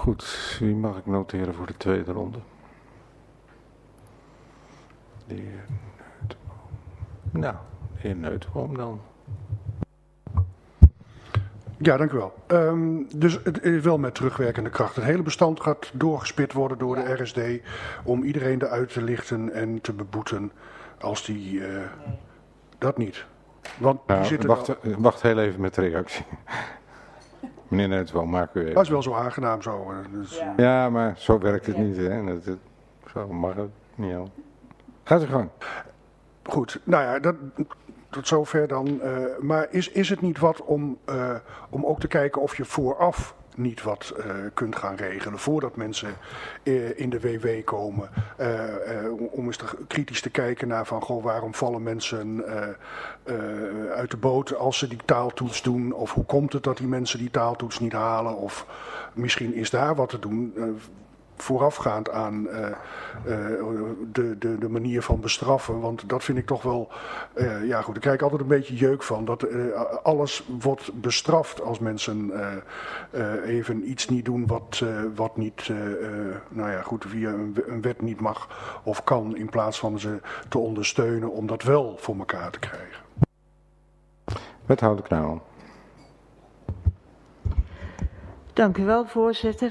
Goed, wie mag ik noteren voor de tweede ronde? De heer Neutenboom. Nou, de heer Neutenboom dan. Ja, dank u wel. Dus het is wel met terugwerkende kracht. Het hele bestand gaat doorgespit worden door de RSD om iedereen eruit te lichten en te beboeten als die... Dat niet. Want die zitten wacht heel even met de reactie. Meneer Neutenboom, maak u even. Dat is wel zo aangenaam zo. Dus, ja, maar zo werkt het niet. Hè? Zo mag het niet al. Ga ze gang. Goed, nou ja, tot zover dan. Maar is het niet wat om ook te kijken of je vooraf niet wat kunt gaan regelen voordat mensen in de WW komen? Om eens kritisch te kijken naar van, goh, waarom vallen mensen uit de boot als ze die taaltoets doen? Of hoe komt het dat die mensen die taaltoets niet halen? Of misschien is daar wat te doen voorafgaand aan de manier van bestraffen. Want dat vind ik toch wel... ja goed, daar krijg ik altijd een beetje jeuk van. Dat alles wordt bestraft als mensen even iets niet doen wat niet... nou ja goed, via een wet niet mag of kan. In plaats van ze te ondersteunen om dat wel voor elkaar te krijgen. Wethouder Knauw. Dank u wel, voorzitter.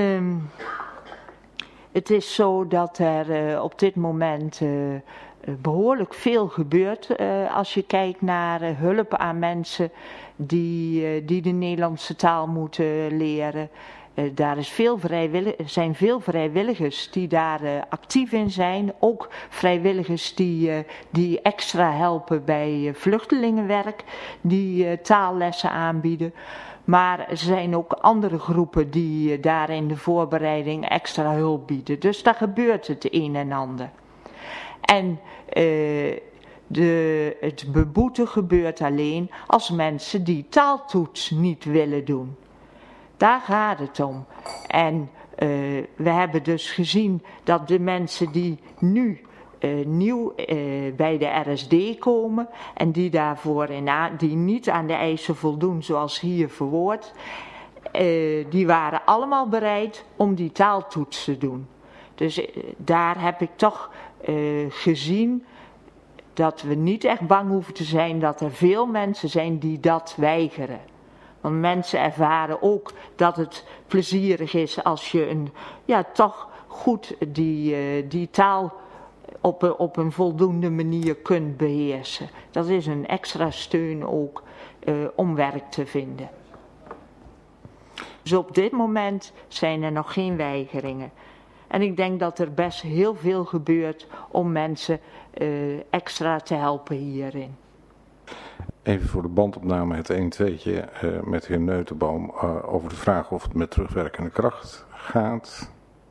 Het is zo dat er op dit moment behoorlijk veel gebeurt als je kijkt naar hulp aan mensen die de Nederlandse taal moeten leren. Daar is zijn veel vrijwilligers die daar actief in zijn. Ook vrijwilligers die extra helpen bij vluchtelingenwerk, die taallessen aanbieden. Maar er zijn ook andere groepen die daar in de voorbereiding extra hulp bieden. Dus daar gebeurt het een en ander. En het beboeten gebeurt alleen als mensen die taaltoets niet willen doen. Daar gaat het om. En we hebben dus gezien dat de mensen die nu nieuw bij de RSD komen en die daarvoor die niet aan de eisen voldoen zoals hier verwoord, die waren allemaal bereid om die taaltoets te doen. Dus daar heb ik toch gezien dat we niet echt bang hoeven te zijn dat er veel mensen zijn die dat weigeren. Want mensen ervaren ook dat het plezierig is als je toch goed die taal op een voldoende manier kunt beheersen. Dat is een extra steun ook om werk te vinden. Dus op dit moment zijn er nog geen weigeringen. En ik denk dat er best heel veel gebeurt om mensen extra te helpen hierin. Even voor de bandopname het 1-2'tje met de heer Neutenboom over de vraag of het met terugwerkende kracht gaat.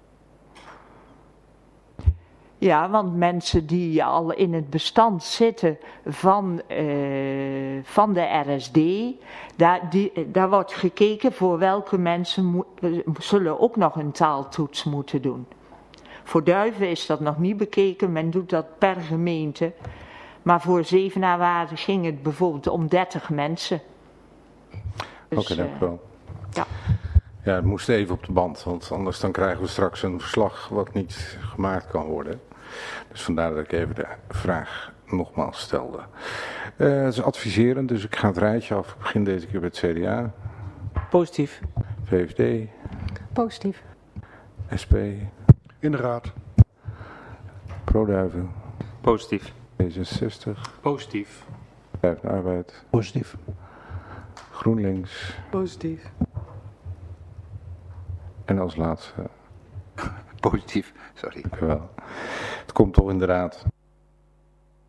Ja, want mensen die al in het bestand zitten van de RSD, daar wordt gekeken voor welke mensen zullen ook nog een taaltoets moeten doen. Voor Duiven is dat nog niet bekeken, men doet dat per gemeente. Maar voor Zevenaarwaarde ging het bijvoorbeeld om 30 mensen. Dus, Oké, dank u wel. Ja. Ja, het moest even op de band, want anders dan krijgen we straks een verslag wat niet gemaakt kan worden. Dus vandaar dat ik even de vraag nogmaals stelde. Het is adviserend, dus ik ga het rijtje af. Ik begin deze keer bij het CDA. Positief. VVD. Positief. SP. In de raad. Pro-Duiven. Positief. D66. Positief. Partij van de Arbeid. Positief. GroenLinks. Positief. En als laatste. Positief, sorry. Dank u wel. Het komt toch in de raad.